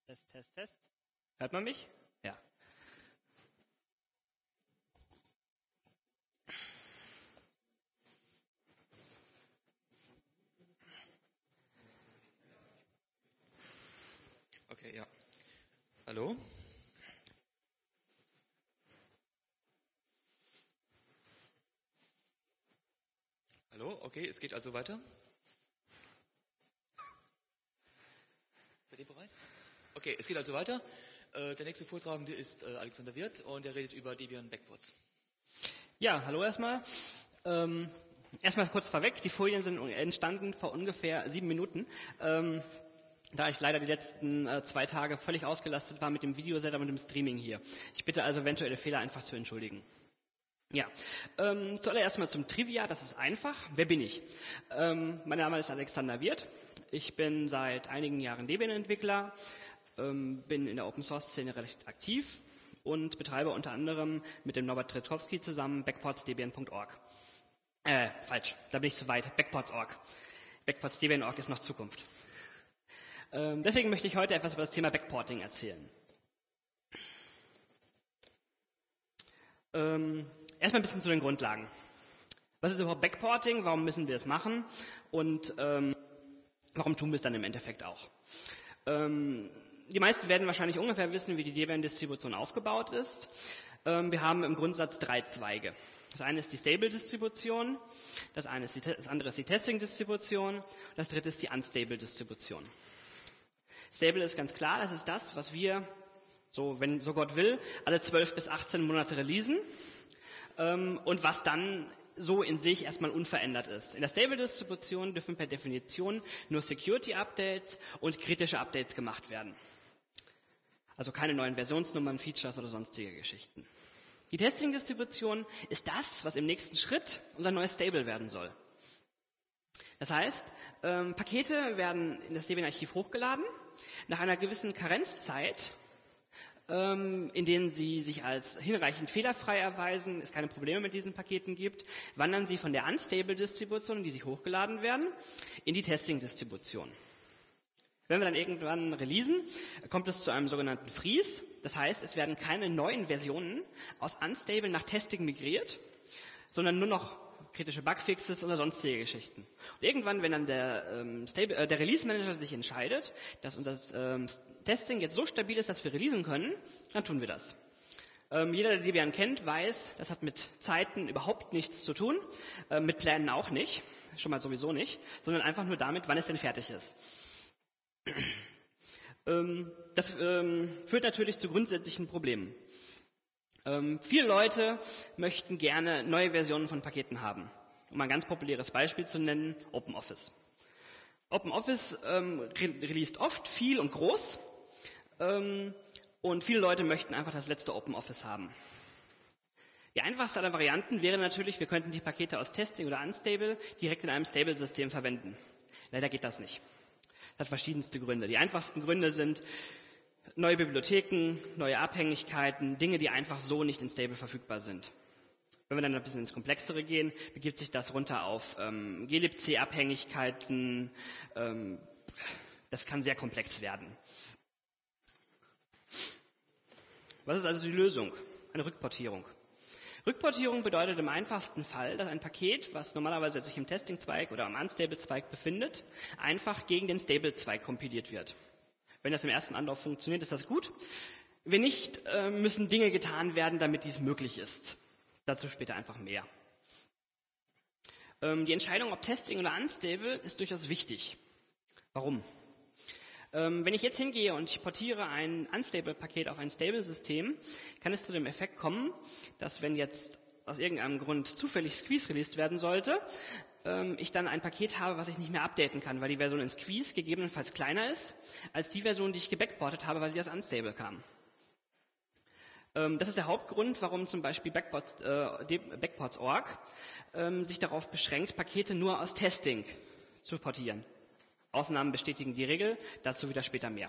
Test, Test, Test. Hört man mich? Ja. Okay, ja. Hallo? Hallo? Okay, es geht also weiter. Seid ihr bereit? Okay, es geht also weiter. Der nächste Vortragende ist Alexander Wirth und er redet über Debian Backports. Ja, hallo erstmal. Erstmal kurz vorweg, die Folien sind entstanden vor ungefähr 7 Minuten. Da ich leider die letzten 2 Tage völlig ausgelastet war mit dem Videosetup und dem Streaming hier. Ich bitte also eventuelle Fehler einfach zu entschuldigen. Ja, zuallererst mal zum Trivia, das ist einfach. Wer bin ich? Mein Name ist Alexander Wirth. Ich bin seit einigen Jahren Debian-Entwickler, bin in der Open-Source-Szene recht aktiv und betreibe unter anderem mit dem Norbert Tretkowski zusammen backportsdebian.org. Falsch, da bin ich zu weit. Backports.org. Backportsdebian.org ist noch Zukunft. Deswegen möchte ich heute etwas über das Thema Backporting erzählen. Erstmal ein bisschen zu den Grundlagen. Was ist überhaupt Backporting? Warum müssen wir es machen? Und warum tun wir es dann im Endeffekt auch? Die meisten werden wahrscheinlich ungefähr wissen, wie die Debian-Distribution aufgebaut ist. Wir haben im Grundsatz 3 Zweige. Das eine ist die Stable-Distribution, das andere ist die Testing-Distribution, das dritte ist die Unstable-Distribution. Stable ist ganz klar, das ist das, was wir, so wenn so Gott will, alle 12 bis 18 Monate releasen und was dann so in sich erstmal unverändert ist. In der Stable-Distribution dürfen per Definition nur Security-Updates und kritische Updates gemacht werden. Also keine neuen Versionsnummern, Features oder sonstige Geschichten. Die Testing-Distribution ist das, was im nächsten Schritt unser neues Stable werden soll. Das heißt, Pakete werden in das Debian-Archiv hochgeladen. Nach einer gewissen Karenzzeit, in denen sie sich als hinreichend fehlerfrei erweisen, es keine Probleme mit diesen Paketen gibt, wandern sie von der Unstable-Distribution, die sie hochgeladen werden, in die Testing-Distribution. Wenn wir dann irgendwann releasen, kommt es zu einem sogenannten Freeze. Das heißt, es werden keine neuen Versionen aus Unstable nach Testing migriert, sondern nur noch kritische Bugfixes oder sonstige Geschichten. Und irgendwann, wenn dann der Release-Manager sich entscheidet, dass unser Testing jetzt so stabil ist, dass wir releasen können, dann tun wir das. Jeder, der Debian kennt, weiß, das hat mit Zeiten überhaupt nichts zu tun, mit Plänen auch nicht, schon mal sowieso nicht, sondern einfach nur damit, wann es denn fertig ist. Das führt natürlich zu grundsätzlichen Problemen. Viele Leute möchten gerne neue Versionen von Paketen haben. Um ein ganz populäres Beispiel zu nennen, OpenOffice. OpenOffice released oft, viel und groß. Und viele Leute möchten einfach das letzte OpenOffice haben. Die einfachste aller Varianten wäre natürlich, wir könnten die Pakete aus Testing oder Unstable direkt in einem Stable-System verwenden. Leider geht das nicht. Das hat verschiedenste Gründe. Die einfachsten Gründe sind neue Bibliotheken, neue Abhängigkeiten, Dinge, die einfach so nicht in Stable verfügbar sind. Wenn wir dann ein bisschen ins Komplexere gehen, begibt sich das runter auf glibc-Abhängigkeiten. Das kann sehr komplex werden. Was ist also die Lösung? Eine Rückportierung. Rückportierung bedeutet im einfachsten Fall, dass ein Paket, was normalerweise sich im Testing-Zweig oder am Unstable-Zweig befindet, einfach gegen den Stable-Zweig kompiliert wird. Wenn das im ersten Anlauf funktioniert, ist das gut. Wenn nicht, müssen Dinge getan werden, damit dies möglich ist. Dazu später einfach mehr. Die Entscheidung, ob Testing oder Unstable, ist durchaus wichtig. Warum? Wenn ich jetzt hingehe und ich portiere ein Unstable-Paket auf ein Stable-System, kann es zu dem Effekt kommen, dass wenn jetzt aus irgendeinem Grund zufällig Squeeze released werden sollte, ich dann ein Paket habe, was ich nicht mehr updaten kann, weil die Version in Squeeze gegebenenfalls kleiner ist, als die Version, die ich gebackportet habe, weil sie aus Unstable kam. Das ist der Hauptgrund, warum zum Beispiel Backports.org sich darauf beschränkt, Pakete nur aus Testing zu portieren. Ausnahmen bestätigen die Regel, dazu wieder später mehr.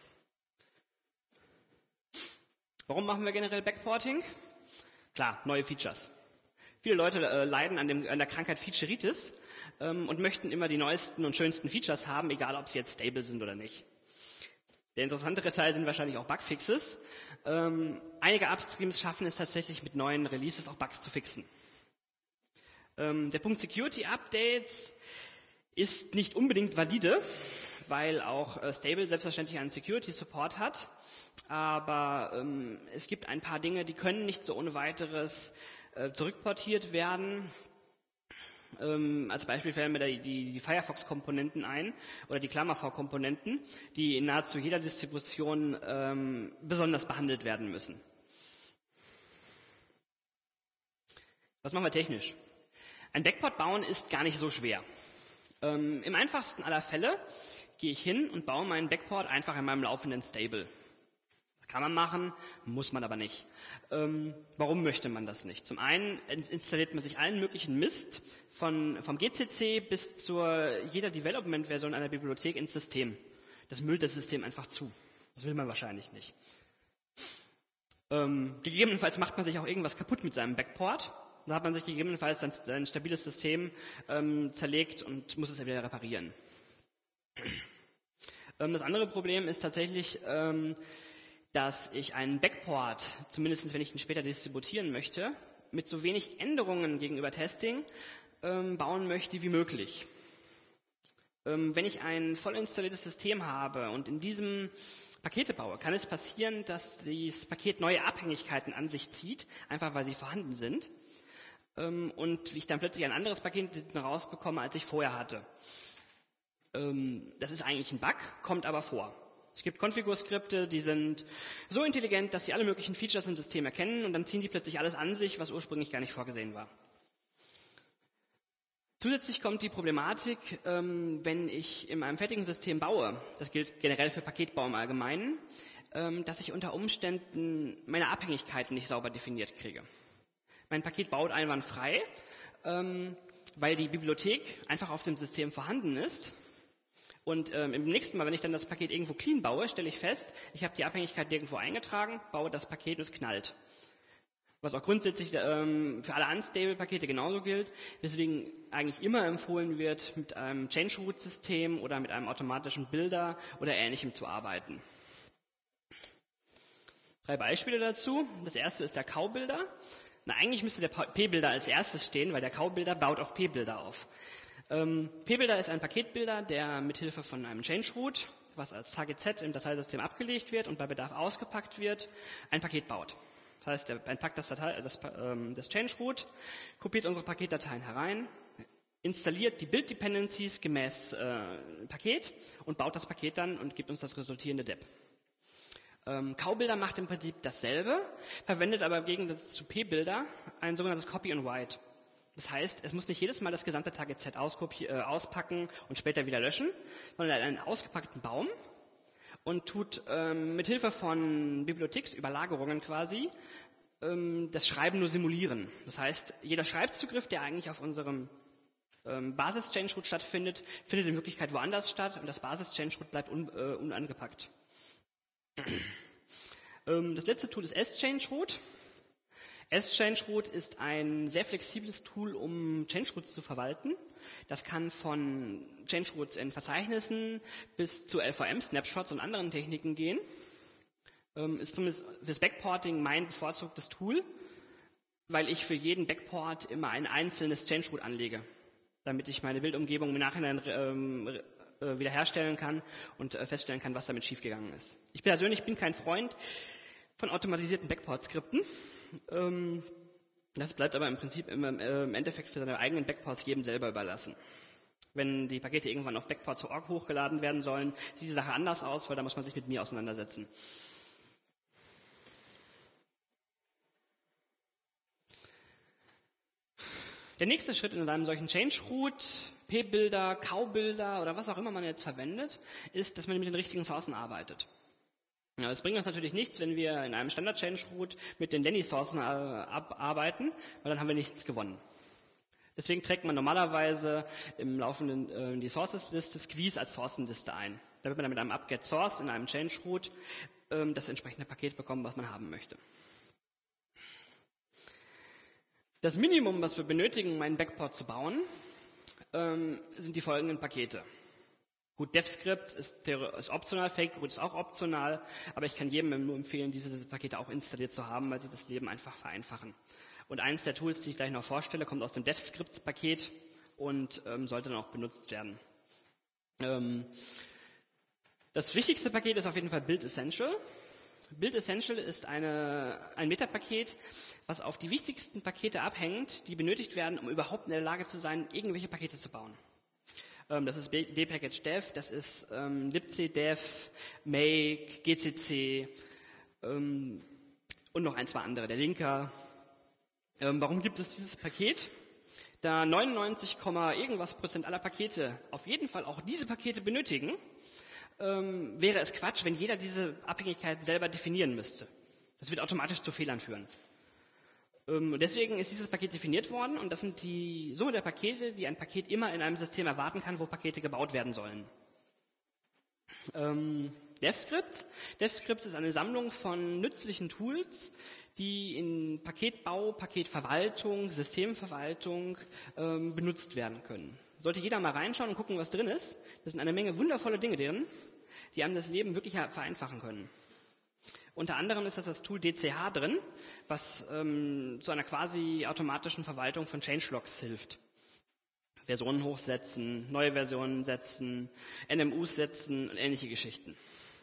Warum machen wir generell Backporting? Klar, neue Features. Viele Leute leiden an der Krankheit Featureitis und möchten immer die neuesten und schönsten Features haben, egal ob sie jetzt stable sind oder nicht. Der interessantere Teil sind wahrscheinlich auch Bugfixes. Einige Upstreams schaffen es tatsächlich mit neuen Releases auch Bugs zu fixen. Der Punkt Security Updates ist nicht unbedingt valide, weil auch Stable selbstverständlich einen Security Support hat. Aber es gibt ein paar Dinge, die können nicht so ohne weiteres zurückportiert werden. Als Beispiel fällen mir die Firefox-Komponenten ein oder die Klammer-V-Komponenten, die in nahezu jeder Distribution besonders behandelt werden müssen. Was machen wir technisch? Ein Backport bauen ist gar nicht so schwer. Im einfachsten aller Fälle gehe ich hin und baue meinen Backport einfach in meinem laufenden Stable. Das kann man machen, muss man aber nicht. Warum möchte man das nicht? Zum einen installiert man sich allen möglichen Mist vom GCC bis zu jeder Development-Version einer Bibliothek ins System. Das müllt das System einfach zu. Das will man wahrscheinlich nicht. Gegebenenfalls macht man sich auch irgendwas kaputt mit seinem Backport. Da hat man sich gegebenenfalls ein stabiles System zerlegt und muss es wieder reparieren. Das andere Problem ist tatsächlich, dass ich einen Backport, zumindest wenn ich ihn später distributieren möchte, mit so wenig Änderungen gegenüber Testing bauen möchte wie möglich. Wenn ich ein voll installiertes System habe und in diesem Pakete baue, kann es passieren, dass dieses Paket neue Abhängigkeiten an sich zieht, einfach weil sie vorhanden sind. Und ich dann plötzlich ein anderes Paket rausbekomme, als ich vorher hatte. Das ist eigentlich ein Bug, kommt aber vor. Es gibt Konfigur-Skripte, die sind so intelligent, dass sie alle möglichen Features im System erkennen und dann ziehen die plötzlich alles an sich, was ursprünglich gar nicht vorgesehen war. Zusätzlich kommt die Problematik, wenn ich in einem fertigen System baue, das gilt generell für Paketbau im Allgemeinen, dass ich unter Umständen meine Abhängigkeiten nicht sauber definiert kriege. Mein Paket baut einwandfrei, weil die Bibliothek einfach auf dem System vorhanden ist. Und im nächsten Mal, wenn ich dann das Paket irgendwo clean baue, stelle ich fest, ich habe die Abhängigkeit nirgendwo eingetragen, baue das Paket und es knallt. Was auch grundsätzlich für alle Unstable-Pakete genauso gilt, weswegen eigentlich immer empfohlen wird, mit einem Change-Root-System oder mit einem automatischen Builder oder Ähnlichem zu arbeiten. 3 Beispiele dazu. Das erste ist der Cow-Builder. Eigentlich müsste der P-Builder als erstes stehen, weil der Cow-Builder baut auf P-Builder auf. P-Builder ist ein Paketbuilder, der mithilfe von einem Change-Root, was als Target Z im Dateisystem abgelegt wird und bei Bedarf ausgepackt wird, ein Paket baut. Das heißt, er packt das Change-Root, kopiert unsere Paketdateien herein, installiert die Build-Dependencies gemäß Paket und baut das Paket dann und gibt uns das resultierende DEP. Cow-Builder macht im Prinzip dasselbe, verwendet aber im Gegensatz zu P-Builder ein sogenanntes Copy and Write. Das heißt, es muss nicht jedes Mal das gesamte Target Z auspacken und später wieder löschen, sondern er hat einen ausgepackten Baum und tut mit Hilfe von Bibliotheksüberlagerungen quasi das Schreiben nur simulieren. Das heißt, jeder Schreibzugriff, der eigentlich auf unserem Basis-Change-Root stattfindet, findet in Wirklichkeit woanders statt und das Basis-Change-Root bleibt unangepackt. Das letzte Tool ist S-Change-Root. S-Change-Root ist ein sehr flexibles Tool, um Change-Roots zu verwalten. Das kann von Change-Roots in Verzeichnissen bis zu LVM-Snapshots und anderen Techniken gehen. Ist zumindest fürs Backporting mein bevorzugtes Tool, weil ich für jeden Backport immer ein einzelnes Change-Root anlege, damit ich meine Bildumgebung im Nachhinein wiederherstellen kann und feststellen kann, was damit schiefgegangen ist. Ich persönlich bin kein Freund von automatisierten Backport-Skripten. Das bleibt aber im Prinzip im Endeffekt für seine eigenen Backports jedem selber überlassen. Wenn die Pakete irgendwann auf Backport.org hochgeladen werden sollen, sieht die Sache anders aus, weil da muss man sich mit mir auseinandersetzen. Der nächste Schritt in einem solchen Change-Root, P-Builder, Cow-Builder oder was auch immer man jetzt verwendet, ist, dass man mit den richtigen Sourcen arbeitet. Ja, es bringt uns natürlich nichts, wenn wir in einem Standard-Change-Root mit den Lenny-Sourcen arbeiten, weil dann haben wir nichts gewonnen. Deswegen trägt man normalerweise im Laufenden die Sources-Liste Squeeze als Sourcenliste ein, damit man dann mit einem Up-Get-Source in einem Change-Root das entsprechende Paket bekommt, was man haben möchte. Das Minimum, was wir benötigen, um einen Backport zu bauen, sind die folgenden Pakete. Gut, DevScript ist optional, FakeRoot ist auch optional, aber ich kann jedem nur empfehlen, diese Pakete auch installiert zu haben, weil sie das Leben einfach vereinfachen. Und eines der Tools, die ich gleich noch vorstelle, kommt aus dem DevScripts-Paket und sollte dann auch benutzt werden. Das wichtigste Paket ist auf jeden Fall Build Essential. Build Essential ist ein Metapaket, was auf die wichtigsten Pakete abhängt, die benötigt werden, um überhaupt in der Lage zu sein, irgendwelche Pakete zu bauen. Das ist dpackage dev, das ist libc dev, make, gcc und noch ein, zwei andere, der Linker. Warum gibt es dieses Paket? Da 99, irgendwas % aller Pakete auf jeden Fall auch diese Pakete benötigen, wäre es Quatsch, wenn jeder diese Abhängigkeit selber definieren müsste. Das wird automatisch zu Fehlern führen. Deswegen ist dieses Paket definiert worden und das sind die Summe der Pakete, die ein Paket immer in einem System erwarten kann, wo Pakete gebaut werden sollen. DevScripts. DevScripts ist eine Sammlung von nützlichen Tools, die in Paketbau, Paketverwaltung, Systemverwaltung benutzt werden können. Sollte jeder mal reinschauen und gucken, was drin ist. Da sind eine Menge wundervolle Dinge drin, die einem das Leben wirklich vereinfachen können. Unter anderem ist das Tool DCH drin, was zu einer quasi automatischen Verwaltung von Changelogs hilft. Versionen hochsetzen, neue Versionen setzen, NMUs setzen und ähnliche Geschichten.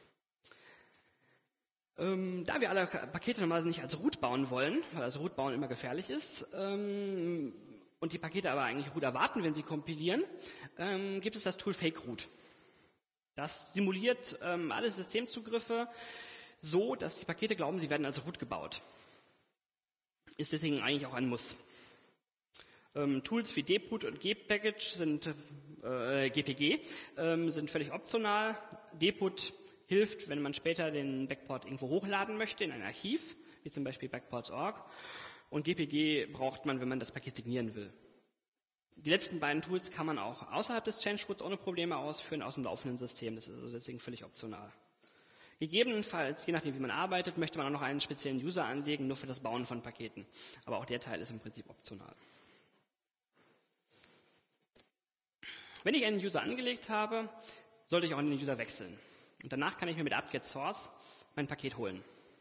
Da wir alle Pakete normalerweise nicht als Root bauen wollen, weil das Root bauen immer gefährlich ist, und die Pakete aber eigentlich Root erwarten, wenn sie kompilieren, gibt es das Tool FakeRoot. Das simuliert alle Systemzugriffe so, dass die Pakete glauben, sie werden als Root gebaut. Ist deswegen eigentlich auch ein Muss. Tools wie dput und gpackage sind GPG sind völlig optional. Dput hilft, wenn man später den Backport irgendwo hochladen möchte in ein Archiv, wie zum Beispiel backports.org. Und GPG braucht man, wenn man das Paket signieren will. Die letzten beiden Tools kann man auch außerhalb des Change-Roots ohne Probleme ausführen, aus dem laufenden System. Das ist also deswegen völlig optional. Gegebenenfalls, je nachdem wie man arbeitet, möchte man auch noch einen speziellen User anlegen, nur für das Bauen von Paketen. Aber auch der Teil ist im Prinzip optional. Wenn ich einen User angelegt habe, sollte ich auch den User wechseln. Und danach kann ich mir mit apt-get source mein Paket holen.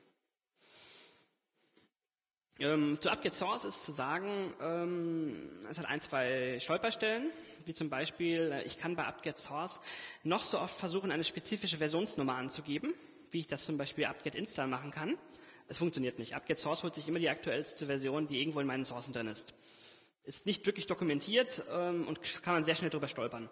Zu apt-get source ist zu sagen, es hat ein, zwei Stolperstellen, wie zum Beispiel, ich kann bei apt-get source noch so oft versuchen, eine spezifische Versionsnummer anzugeben, wie ich das zum Beispiel apt-get install machen kann. Es funktioniert nicht. apt-get source holt sich immer die aktuellste Version, die irgendwo in meinen Sourcen drin ist. Ist nicht wirklich dokumentiert und kann man sehr schnell drüber stolpern.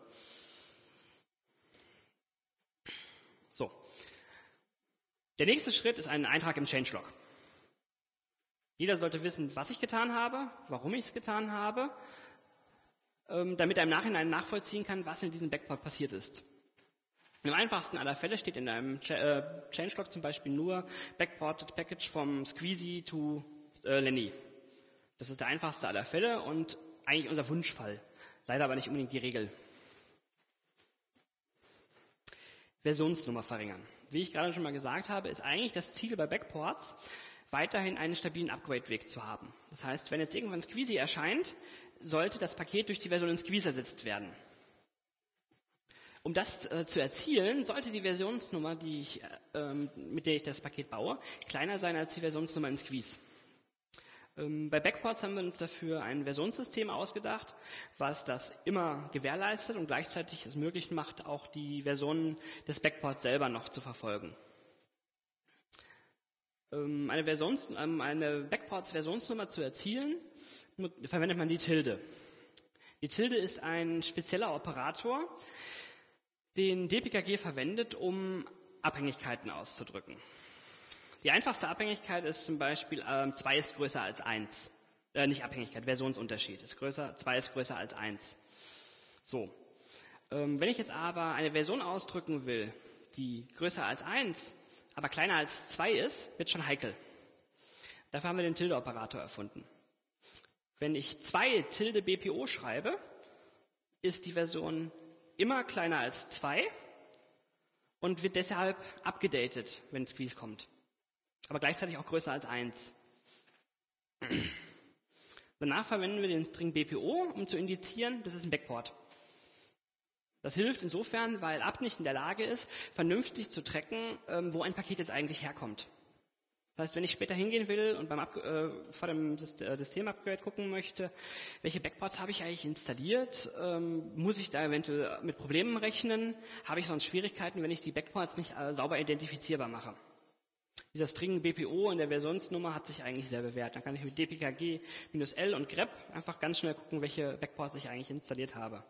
So. Der nächste Schritt ist ein Eintrag im Changelog. Jeder sollte wissen, was ich getan habe, warum ich es getan habe, damit er im Nachhinein nachvollziehen kann, was in diesem Backport passiert ist. Im einfachsten aller Fälle steht in einem Changelog zum Beispiel nur Backported Package from Squeezy to Lenny. Das ist der einfachste aller Fälle und eigentlich unser Wunschfall. Leider aber nicht unbedingt die Regel. Versionsnummer verringern. Wie ich gerade schon mal gesagt habe, ist eigentlich das Ziel bei Backports, weiterhin einen stabilen Upgrade-Weg zu haben. Das heißt, wenn jetzt irgendwann Squeezy erscheint, sollte das Paket durch die Version in Squeeze ersetzt werden. Um das zu erzielen, sollte die Versionsnummer, mit der ich das Paket baue, kleiner sein als die Versionsnummer in Squeeze. Bei Backports haben wir uns dafür ein Versionssystem ausgedacht, was das immer gewährleistet und gleichzeitig es möglich macht, auch die Versionen des Backports selber noch zu verfolgen. Eine Backports-Versionsnummer zu erzielen, verwendet man die Tilde. Die Tilde ist ein spezieller Operator, den dpkg verwendet, um Abhängigkeiten auszudrücken. Die einfachste Abhängigkeit ist zum Beispiel 2 ist größer als 1. Nicht Abhängigkeit, Versionsunterschied. 2 ist größer als 1. So. Wenn ich jetzt aber eine Version ausdrücken will, die größer als 1, aber kleiner als 2 ist, wird schon heikel. Dafür haben wir den Tilde-Operator erfunden. Wenn ich 2 Tilde BPO schreibe, ist die Version immer kleiner als 2 und wird deshalb abgedatet, wenn Squeeze kommt. Aber gleichzeitig auch größer als 1. Danach verwenden wir den String BPO, um zu indizieren, das ist ein Backport. Das hilft insofern, weil Apt nicht in der Lage ist, vernünftig zu tracken, wo ein Paket jetzt eigentlich herkommt. Das heißt, wenn ich später hingehen will und vor dem System-Upgrade gucken möchte, welche Backports habe ich eigentlich installiert, muss ich da eventuell mit Problemen rechnen, habe ich sonst Schwierigkeiten, wenn ich die Backports nicht sauber identifizierbar mache. Dieser String BPO in der Versionsnummer hat sich eigentlich sehr bewährt. Dann kann ich mit dpkg-l und grep einfach ganz schnell gucken, welche Backports ich eigentlich installiert habe.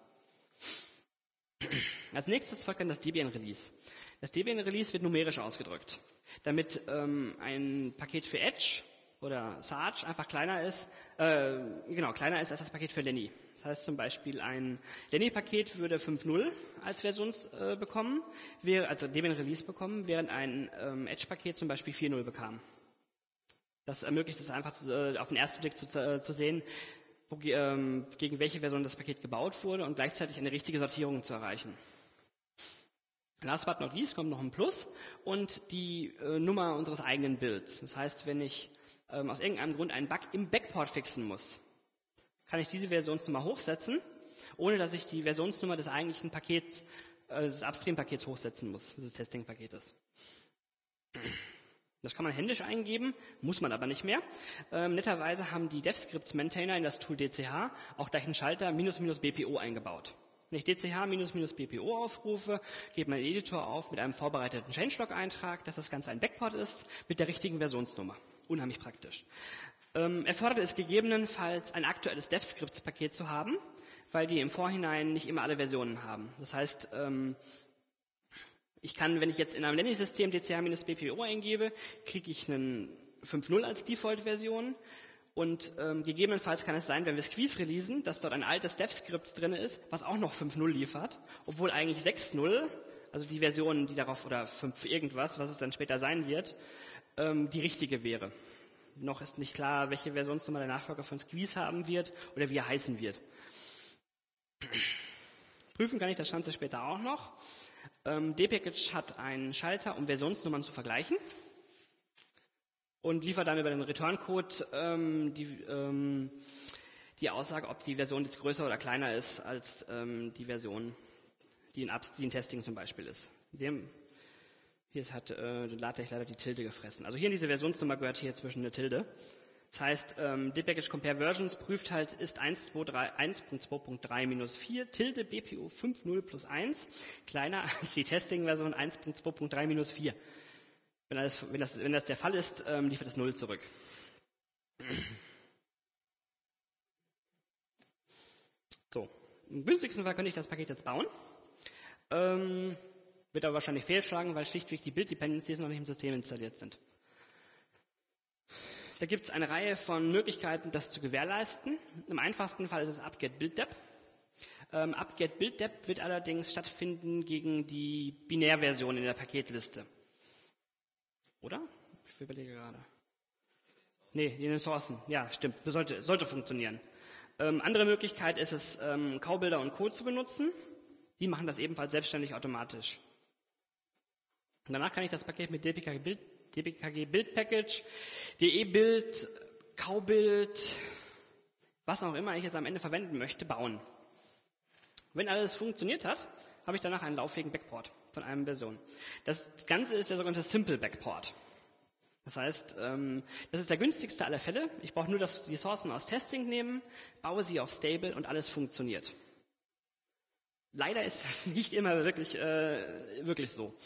Als nächstes folgt dann das Debian-Release. Das Debian-Release wird numerisch ausgedrückt. Damit ein Paket für Edge oder Sarge einfach kleiner ist als das Paket für Lenny. Das heißt zum Beispiel, ein Lenny-Paket würde 5.0 als bekommen, also Debian-Release bekommen, während ein Edge-Paket zum Beispiel 4.0 bekam. Das ermöglicht es einfach auf den ersten Blick zu sehen, gegen welche Version das Paket gebaut wurde und gleichzeitig eine richtige Sortierung zu erreichen. Last but not least kommt noch ein Plus und die Nummer unseres eigenen Builds. Das heißt, wenn ich aus irgendeinem Grund einen Bug im Backport fixen muss, kann ich diese Versionsnummer hochsetzen, ohne dass ich die Versionsnummer des eigentlichen Pakets, des Upstream-Pakets hochsetzen muss, dieses Testing-Paketes. Das kann man händisch eingeben, muss man aber nicht mehr. Netterweise haben die DevScripts-Maintainer in das Tool DCH auch gleich einen Schalter --BPO eingebaut. Wenn ich DCH-BPO aufrufe, geht mein Editor auf mit einem vorbereiteten Changelog-Eintrag, dass das Ganze ein Backport ist, mit der richtigen Versionsnummer. Unheimlich praktisch. Erfordert es gegebenenfalls, ein aktuelles DevScripts-Paket zu haben, weil die im Vorhinein nicht immer alle Versionen haben. Das heißt, ich kann, wenn ich jetzt in einem Lenny-System DCH-BPO eingebe, kriege ich einen 5.0 als Default-Version. Und gegebenenfalls kann es sein, wenn wir Squeeze releasen, dass dort ein altes DevScript drin ist, was auch noch 5.0 liefert, obwohl eigentlich 6.0, also die Version, die darauf, oder 5 irgendwas, was es dann später sein wird, die richtige wäre. Noch ist nicht klar, welche Versionsnummer der Nachfolger von Squeeze haben wird oder wie er heißen wird. Prüfen kann ich das Ganze später auch noch. dpackage hat einen Schalter, um Versionsnummern zu vergleichen. Und liefert dann über den Return-Code die Aussage, ob die Version jetzt größer oder kleiner ist als die Version, die in Testing zum Beispiel ist. Hier hat LaTeX leider die Tilde gefressen. Also hier in diese Versionsnummer gehört hier zwischen eine Tilde. Das heißt, dpackage compare versions prüft halt, ist 1.2.3-4 Tilde BPO 5.0 plus 1 kleiner als die Testing-Version 1.2.3-4. Wenn das der Fall ist, liefert es 0 zurück. So, im günstigsten Fall könnte ich das Paket jetzt bauen. Wird aber wahrscheinlich fehlschlagen, weil schlichtweg die Build-Dependencies noch nicht im System installiert sind. Da gibt es eine Reihe von Möglichkeiten, das zu gewährleisten. Im einfachsten Fall ist es apt-get-build-dep. Apt-get-build-dep wird allerdings stattfinden gegen die Binärversion in der Paketliste. Oder? Ich überlege gerade. Nee, in den Sourcen. Ja, stimmt. Sollte funktionieren. Andere Möglichkeit ist es, Cowbuilder und Co. zu benutzen. Die machen das ebenfalls selbstständig automatisch. Und danach kann ich das Paket mit dpkg Build Package, de-build, Cowbuild, was auch immer ich jetzt am Ende verwenden möchte, bauen. Wenn alles funktioniert hat, habe ich danach einen lauffähigen Backport von einer Version. Das Ganze ist der sogenannte Simple Backport. Das heißt, das ist der günstigste aller Fälle. Ich brauche nur die Sourcen aus Testing nehmen, baue sie auf Stable und alles funktioniert. Leider ist das nicht immer wirklich so.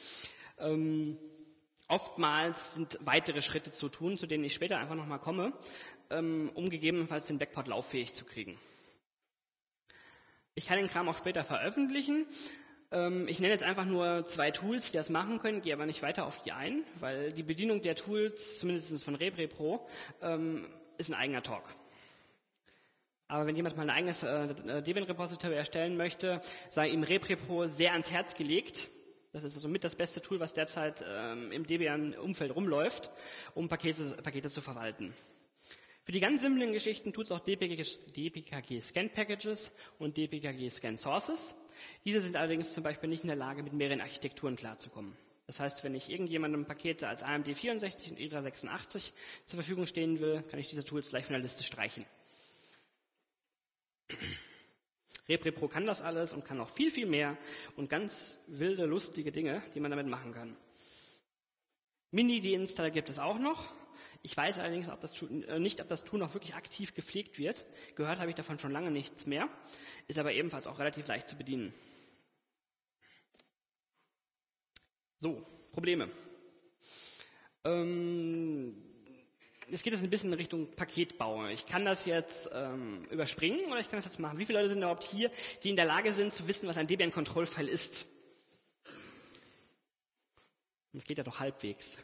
Oftmals sind weitere Schritte zu tun, zu denen ich später einfach nochmal komme, um gegebenenfalls den Backport lauffähig zu kriegen. Ich kann den Kram auch später veröffentlichen. Ich nenne jetzt einfach nur 2 Tools, die das machen können, gehe aber nicht weiter auf die ein, weil die Bedienung der Tools, zumindest von ReprePro, ist ein eigener Talk. Aber wenn jemand mal ein eigenes Debian-Repository erstellen möchte, sei ihm ReprePro sehr ans Herz gelegt. Das ist also mit das beste Tool, was derzeit im Debian-Umfeld rumläuft, um Pakete zu verwalten. Für die ganz simplen Geschichten tut es auch dpkg Scan Packages und dpkg Scan Sources. Diese sind allerdings zum Beispiel nicht in der Lage, mit mehreren Architekturen klarzukommen. Das heißt, wenn ich irgendjemandem Pakete als AMD 64 und IDRA 86 zur Verfügung stehen will, kann ich diese Tools gleich von der Liste streichen. RepRepro kann das alles und kann noch viel, viel mehr und ganz wilde, lustige Dinge, die man damit machen kann. Mini-Deinstaller gibt es auch noch. Ich weiß allerdings nicht, ob das Tool noch wirklich aktiv gepflegt wird. Gehört habe ich davon schon lange nichts mehr, ist aber ebenfalls auch relativ leicht zu bedienen. So, Probleme. Jetzt geht es ein bisschen in Richtung Paketbau. Ich kann das jetzt überspringen oder ich kann das jetzt machen. Wie viele Leute sind überhaupt hier, die in der Lage sind zu wissen, was ein Debian-Control-File ist? Das geht ja doch halbwegs.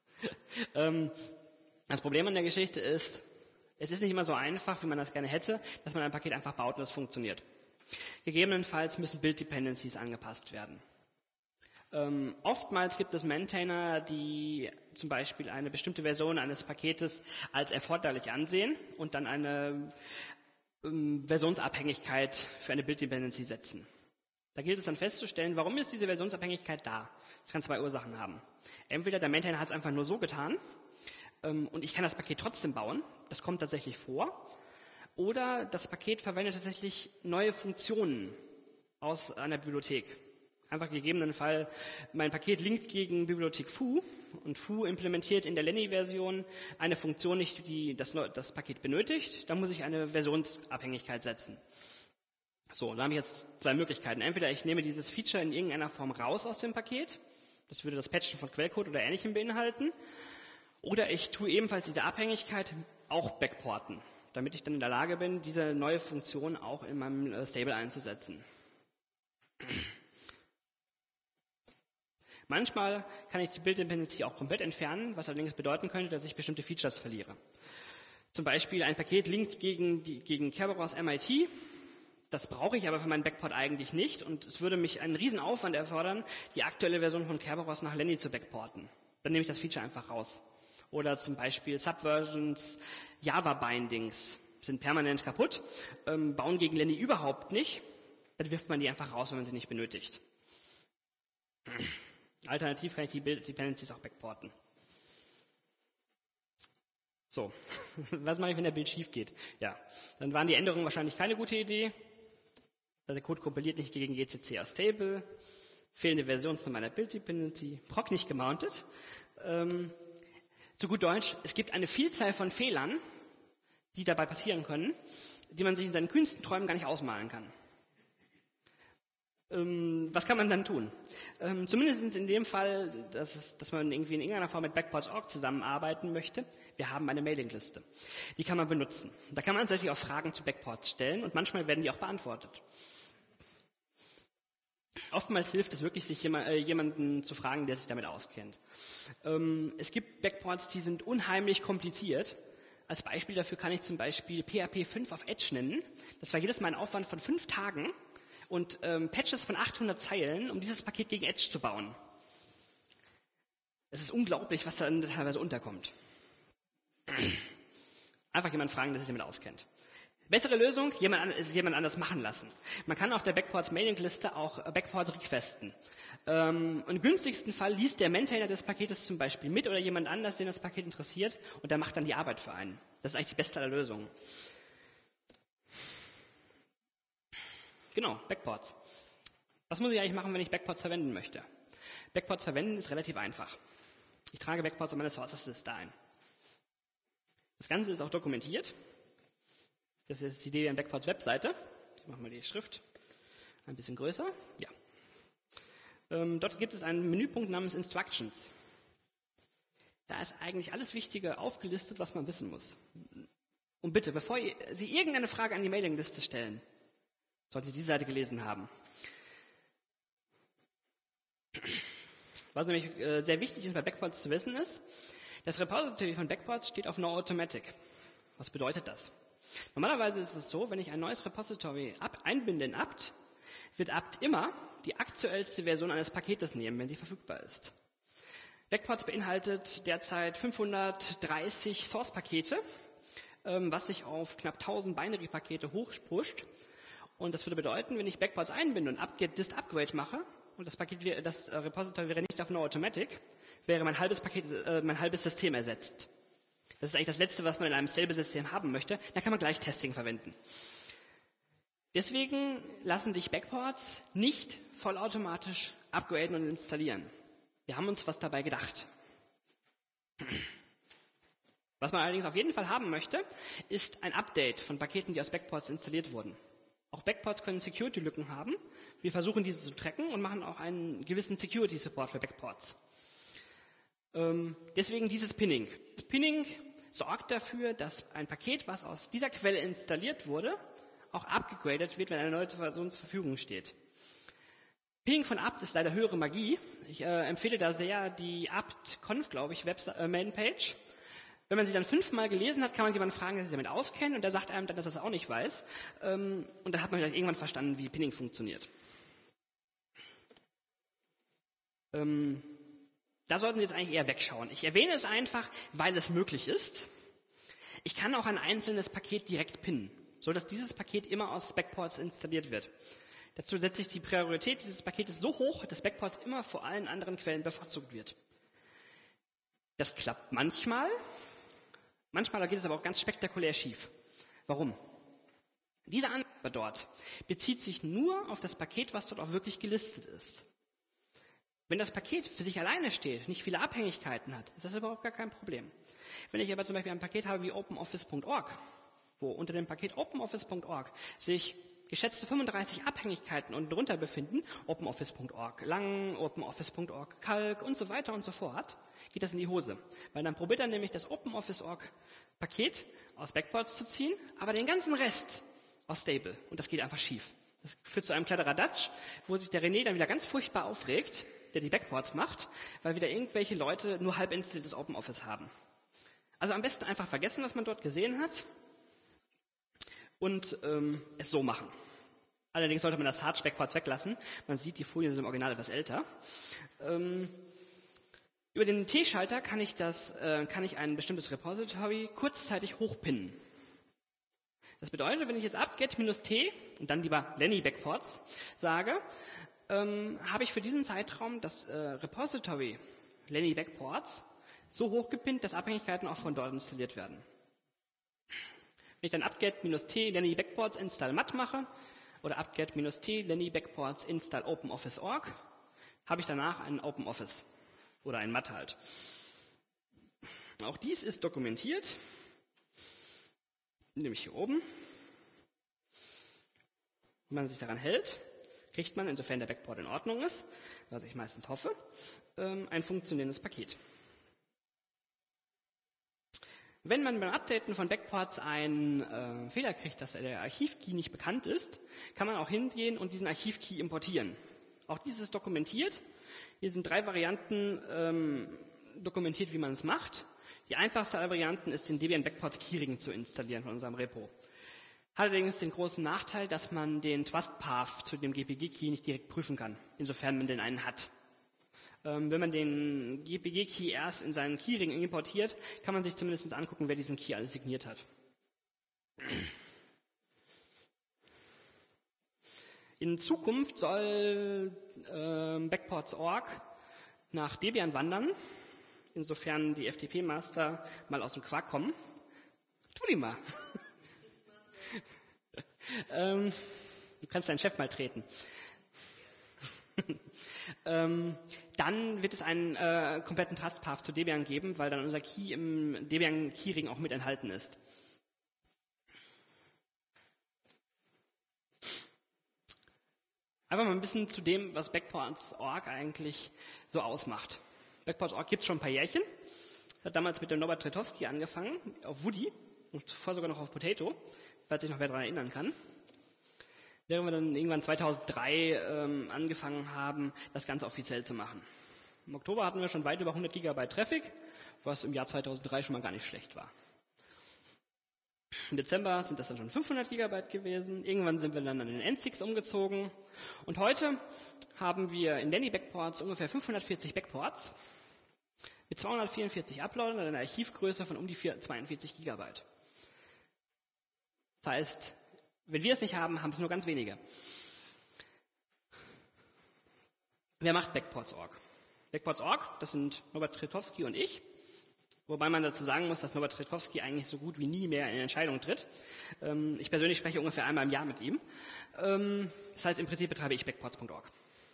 Das Problem an der Geschichte ist, es ist nicht immer so einfach, wie man das gerne hätte, dass man ein Paket einfach baut und es funktioniert. Gegebenenfalls müssen Build-Dependencies angepasst werden. Oftmals gibt es Maintainer, die zum Beispiel eine bestimmte Version eines Paketes als erforderlich ansehen und dann eine Versionsabhängigkeit für eine Build-Dependency setzen. Da gilt es dann festzustellen, warum ist diese Versionsabhängigkeit da? Das kann zwei Ursachen haben. Entweder der Maintainer hat es einfach nur so getan und ich kann das Paket trotzdem bauen, das kommt tatsächlich vor, oder das Paket verwendet tatsächlich neue Funktionen aus einer Bibliothek. Einfach gegebenenfalls, mein Paket linkt gegen Bibliothek foo und foo implementiert in der Lenny-Version eine Funktion nicht, die das Paket benötigt. Da muss ich eine Versionsabhängigkeit setzen. So, da habe ich jetzt zwei Möglichkeiten. Entweder ich nehme dieses Feature in irgendeiner Form raus aus dem Paket. Das würde das Patchen von Quellcode oder Ähnlichem beinhalten. Oder ich tue ebenfalls diese Abhängigkeit auch backporten, damit ich dann in der Lage bin, diese neue Funktion auch in meinem Stable einzusetzen. Manchmal kann ich die Build-Dependency auch komplett entfernen, was allerdings bedeuten könnte, dass ich bestimmte Features verliere. Zum Beispiel ein Paket linkt gegen Kerberos MIT. Das brauche ich aber für meinen Backport eigentlich nicht und es würde mich einen riesen Aufwand erfordern, die aktuelle Version von Kerberos nach Lenny zu backporten. Dann nehme ich das Feature einfach raus. Oder zum Beispiel Subversions, Java-Bindings sind permanent kaputt, bauen gegen Lenny überhaupt nicht. Dann wirft man die einfach raus, wenn man sie nicht benötigt. Alternativ kann ich die Build-Dependencies auch backporten. So, was mache ich, wenn der Build schief geht? Ja, dann waren die Änderungen wahrscheinlich keine gute Idee. Der Code kompiliert nicht gegen GCC aus Stable, fehlende Versionsnummer meiner Build-Dependency, Proc nicht gemountet. Zu gut Deutsch, es gibt eine Vielzahl von Fehlern, die dabei passieren können, die man sich in seinen kühnsten Träumen gar nicht ausmalen kann. Was kann man dann tun? Zumindest in dem Fall, dass man irgendwie in irgendeiner Form mit Backports.org zusammenarbeiten möchte. Wir haben eine Mailingliste. Die kann man benutzen. Da kann man tatsächlich auch Fragen zu Backports stellen und manchmal werden die auch beantwortet. Oftmals hilft es wirklich, sich jemanden zu fragen, der sich damit auskennt. Es gibt Backports, die sind unheimlich kompliziert. Als Beispiel dafür kann ich zum Beispiel PHP 5 auf Edge nennen. Das war jedes Mal ein Aufwand von 5 Tagen. Und Patches von 800 Zeilen, um dieses Paket gegen Edge zu bauen. Es ist unglaublich, was da teilweise unterkommt. Einfach jemanden fragen, der sich damit auskennt. Bessere Lösung, jemand anders machen lassen. Man kann auf der Backports-Mailingliste auch Backports requesten. Im günstigsten Fall liest der Maintainer des Paketes zum Beispiel mit oder jemand anders, den das Paket interessiert, und der macht dann die Arbeit für einen. Das ist eigentlich die beste aller Lösungen. Genau, Backports. Was muss ich eigentlich machen, wenn ich Backports verwenden möchte? Backports verwenden ist relativ einfach. Ich trage Backports in meine Sources-Liste ein. Das Ganze ist auch dokumentiert. Das ist die Debian Backports Webseite. Ich mache mal die Schrift ein bisschen größer. Ja. Dort gibt es einen Menüpunkt namens Instructions. Da ist eigentlich alles Wichtige aufgelistet, was man wissen muss. Und bitte, bevor Sie irgendeine Frage an die Mailingliste stellen, sollten Sie diese Seite gelesen haben. Was nämlich sehr wichtig ist bei Backports zu wissen ist, das Repository von Backports steht auf No Automatic. Was bedeutet das? Normalerweise ist es so, wenn ich ein neues Repository einbinde in apt, wird apt immer die aktuellste Version eines Paketes nehmen, wenn sie verfügbar ist. Backports beinhaltet derzeit 530 Source-Pakete, was sich auf knapp 1000 Binary-Pakete hochpusht. Und das würde bedeuten, wenn ich Backports einbinde und Dist-Upgrade mache und das Repository wäre nicht auf No Automatic, wäre mein halbes System ersetzt. Das ist eigentlich das Letzte, was man in einem Stable-System haben möchte. Da kann man gleich Testing verwenden. Deswegen lassen sich Backports nicht vollautomatisch upgraden und installieren. Wir haben uns was dabei gedacht. Was man allerdings auf jeden Fall haben möchte, ist ein Update von Paketen, die aus Backports installiert wurden. Auch Backports können Security-Lücken haben. Wir versuchen diese zu tracken und machen auch einen gewissen Security-Support für Backports. Deswegen dieses Pinning. Das Pinning sorgt dafür, dass ein Paket, was aus dieser Quelle installiert wurde, auch abgegradet wird, wenn eine neue Version zur Verfügung steht. Pinning von apt ist leider höhere Magie. Ich empfehle da sehr die apt-conf, glaube ich, Main-Page. Wenn man sie dann 5-mal gelesen hat, kann man jemanden fragen, der sich damit auskennt, und der sagt einem dann, dass er es auch nicht weiß. Und dann hat man vielleicht irgendwann verstanden, wie Pinning funktioniert. Da sollten Sie jetzt eigentlich eher wegschauen. Ich erwähne es einfach, weil es möglich ist. Ich kann auch ein einzelnes Paket direkt pinnen, sodass dieses Paket immer aus Backports installiert wird. Dazu setze ich die Priorität dieses Paketes so hoch, dass Backports immer vor allen anderen Quellen bevorzugt wird. Das klappt manchmal. Manchmal geht es aber auch ganz spektakulär schief. Warum? Diese Angabe dort bezieht sich nur auf das Paket, was dort auch wirklich gelistet ist. Wenn das Paket für sich alleine steht, nicht viele Abhängigkeiten hat, ist das überhaupt gar kein Problem. Wenn ich aber zum Beispiel ein Paket habe wie OpenOffice.org, wo unter dem Paket OpenOffice.org sich geschätzte 35 Abhängigkeiten unten drunter befinden, OpenOffice.org lang, OpenOffice.org Calc und so weiter und so fort, geht das in die Hose. Weil dann probiert er nämlich das OpenOffice.org Paket aus Backports zu ziehen, aber den ganzen Rest aus Stable. Und das geht einfach schief. Das führt zu einem Kladderadatsch, wo sich der René dann wieder ganz furchtbar aufregt, der die Backports macht, weil wieder irgendwelche Leute nur halb installiertes OpenOffice haben. Also am besten einfach vergessen, was man dort gesehen hat, und es so machen. Allerdings sollte man das Sarge Backports weglassen. Man sieht, die Folien sind im Original etwas älter. Über den T-Schalter kann ich ein bestimmtes Repository kurzzeitig hochpinnen. Das bedeutet, wenn ich jetzt apt-get-t und dann lieber Lenny Backports sage, habe ich für diesen Zeitraum das Repository Lenny Backports so hochgepinnt, dass Abhängigkeiten auch von dort installiert werden. Wenn ich dann apt-get-t Lenny Backports install mat mache oder apt-get-t Lenny Backports install OpenOffice.org, habe ich danach ein OpenOffice oder ein mat halt. Auch dies ist dokumentiert, nämlich hier oben. Wenn man sich daran hält, kriegt man, insofern der Backport in Ordnung ist, was ich meistens hoffe, ein funktionierendes Paket. Wenn man beim Updaten von Backports einen Fehler kriegt, dass der Archivkey nicht bekannt ist, kann man auch hingehen und diesen Archivkey importieren. Auch dies ist dokumentiert. Hier sind 3 Varianten dokumentiert, wie man es macht. Die einfachste aller Varianten ist, den Debian Backports Keyring zu installieren von unserem Repo. Hat allerdings den großen Nachteil, dass man den Trust Path zu dem GPG-Key nicht direkt prüfen kann, insofern man den einen hat. Wenn man den GPG-Key erst in seinen Keyring importiert, kann man sich zumindest angucken, wer diesen Key alles signiert hat. In Zukunft soll Backports.org nach Debian wandern, insofern die FTP-Master mal aus dem Quark kommen. Tu die mal. Du kannst deinen Chef mal treten. Dann wird es einen kompletten Trust Path zu Debian geben, weil dann unser Key im Debian Keyring auch mit enthalten ist. Einfach mal ein bisschen zu dem, was Backports.org eigentlich so ausmacht. Backports.org gibt es schon ein paar Jährchen. Hat damals mit dem Norbert Tretowski angefangen, auf Woody und zuvor sogar noch auf Potato, falls sich noch wer daran erinnern kann. Während wir dann irgendwann 2003 angefangen haben, das Ganze offiziell zu machen. Im Oktober hatten wir schon weit über 100 Gigabyte Traffic, was im Jahr 2003 schon mal gar nicht schlecht war. Im Dezember sind das dann schon 500 Gigabyte gewesen. Irgendwann sind wir dann an den N6 umgezogen. Und heute haben wir in Lenny Backports ungefähr 540 Backports mit 244 Uploadern und einer Archivgröße von um die 42 Gigabyte. Das heißt, wenn wir es nicht haben, haben es nur ganz wenige. Wer macht Backports.org? Backports.org, das sind Norbert Tretowski und ich. Wobei man dazu sagen muss, dass Norbert Trzaskowski eigentlich so gut wie nie mehr in Entscheidungen tritt. Ich persönlich spreche ungefähr einmal im Jahr mit ihm. Das heißt, im Prinzip betreibe ich backports.org.